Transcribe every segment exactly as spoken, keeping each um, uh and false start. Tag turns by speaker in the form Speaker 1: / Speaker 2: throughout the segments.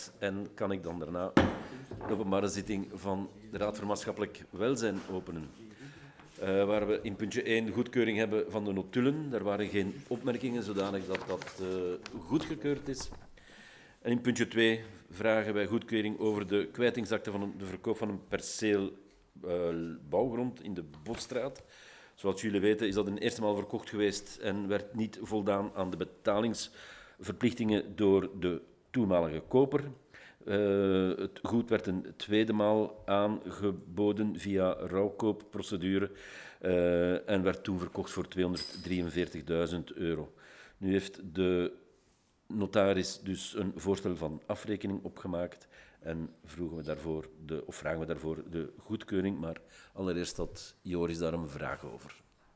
Speaker 1: en kan ik dan daarna de openbare zitting van de Raad voor Maatschappelijk Welzijn openen. Uh, waar we in puntje één goedkeuring hebben van de notulen. Daar waren geen opmerkingen, zodanig dat dat uh, goedgekeurd is. En in puntje twee vragen wij goedkeuring over de kwijtingsakte van de verkoop van een perceel uh, bouwgrond in de Bosstraat. Zoals jullie weten is dat een eerste maal verkocht geweest en werd niet voldaan aan de betalingsverplichtingen door de toenmalige koper. Uh, het goed werd een tweede maal aangeboden via rouwkoopprocedure uh, en werd toen verkocht voor tweehonderddrieënveertigduizend euro. Nu heeft de notaris dus een voorstel van afrekening opgemaakt en vroegen we daarvoor de, of vragen we daarvoor de goedkeuring, maar allereerst had Joris daar een vraag over.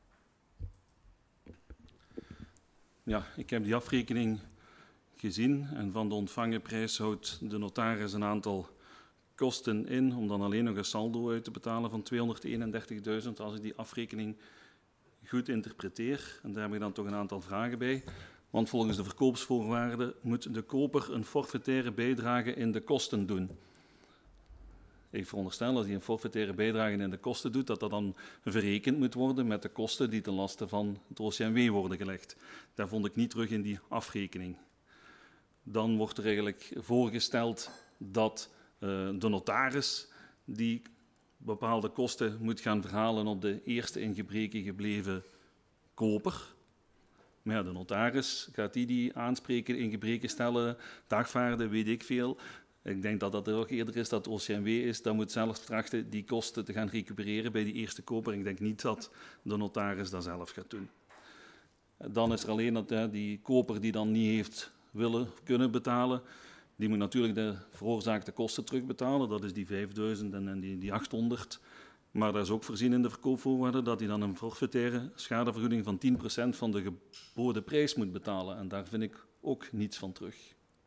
Speaker 2: Ja, ik heb die afrekening gezien en van de ontvangen prijs houdt de notaris een aantal kosten in om dan alleen nog een saldo uit te betalen van tweehonderdeenendertigduizend als ik die afrekening goed interpreteer. En daar heb ik dan toch een aantal vragen bij. Want volgens de verkoopsvoorwaarden moet de koper een forfaitaire bijdrage in de kosten doen. Ik veronderstel als hij een forfaitaire bijdrage in de kosten doet, dat dat dan verrekend moet worden met de kosten die ten laste van het O C M W worden gelegd. Daar vond ik niet terug in die afrekening. Dan wordt er eigenlijk voorgesteld dat uh, de notaris die bepaalde kosten moet gaan verhalen op de eerste in gebreke gebleven koper. Maar ja, de notaris, gaat die die aanspreken, in gebreke stellen, dagvaarden, weet ik veel. Ik denk dat dat er ook eerder is dat het O C M W is. Dat moet zelf trachten die kosten te gaan recupereren bij die eerste koper. Ik denk niet dat de notaris dat zelf gaat doen. Dan is er alleen dat, uh, die koper die dan niet heeft willen kunnen betalen, die moet natuurlijk de veroorzaakte kosten terugbetalen. Dat is die vijfduizend en, en die, die achthonderd. Maar dat is ook voorzien in de verkoopvoorwaarden dat hij dan een forfaitaire schadevergoeding van tien procent van de geboden prijs moet betalen. En daar vind ik ook niets van terug.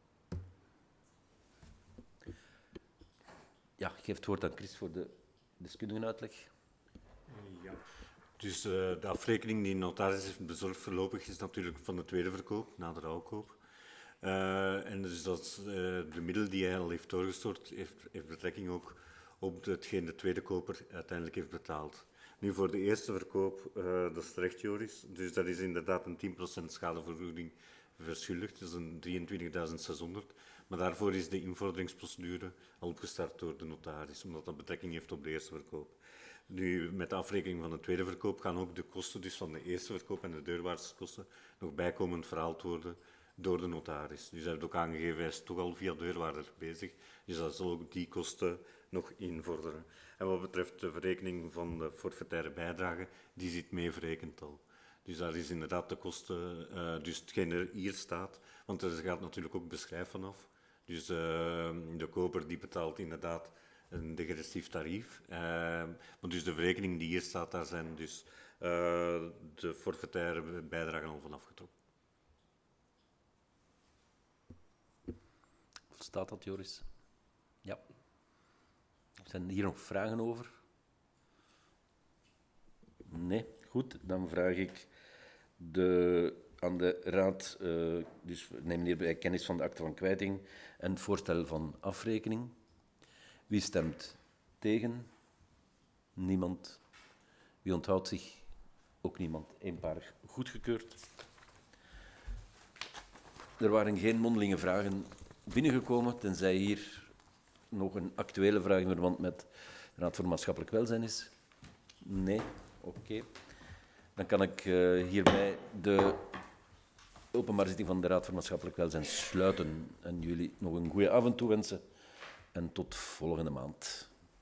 Speaker 1: Ja, ik geef het woord aan Chris voor de deskundige uitleg.
Speaker 3: Ja. Dus uh, de afrekening die de notaris heeft bezorgd voorlopig is natuurlijk van de tweede verkoop, na de rouwkoop. Uh, en dus dat uh, de middelen die hij al heeft doorgestort, heeft, heeft betrekking ook op hetgeen de tweede koper uiteindelijk heeft betaald. Nu voor de eerste verkoop, uh, dat is terecht Joris, dus dat is inderdaad een tien procent schadevergoeding verschuldigd, dat is een drieëntwintigduizend zeshonderd. Maar daarvoor is de invorderingsprocedure al opgestart door de notaris, omdat dat betrekking heeft op de eerste verkoop. Nu, met de afrekening van de tweede verkoop gaan ook de kosten dus van de eerste verkoop en de deurwaartse kosten nog bijkomend verhaald worden door de notaris. Dus hij heeft ook aangegeven, hij is toch al via deurwaarder bezig, dus dat zal ook die kosten nog invorderen. En wat betreft de verrekening van de forfaitaire bijdrage, die zit mee verrekend al. Dus daar is inderdaad de kosten, uh, dus hetgeen er hier staat, want er gaat natuurlijk ook beschrijf vanaf. Dus uh, de koper die betaalt inderdaad een degressief tarief. Uh, maar dus de verrekening die hier staat, daar zijn dus uh, de forfaitaire bijdragen al van afgetrokken.
Speaker 1: Staat dat, Joris? Ja. Zijn hier nog vragen over? Nee. Goed, dan vraag ik de, aan de Raad, uh, dus neem hierbij kennis van de akte van kwijting en het voorstel van afrekening. Wie stemt tegen? Niemand. Wie onthoudt zich? Ook niemand. Eenparig goedgekeurd. Er waren geen mondelinge vragen binnengekomen, tenzij hier nog een actuele vraag in verband met de Raad voor Maatschappelijk Welzijn is. Nee? Oké. Okay. Dan kan ik uh, hierbij de openbare zitting van de Raad voor Maatschappelijk Welzijn sluiten en jullie nog een goede avond toewensen en tot volgende maand.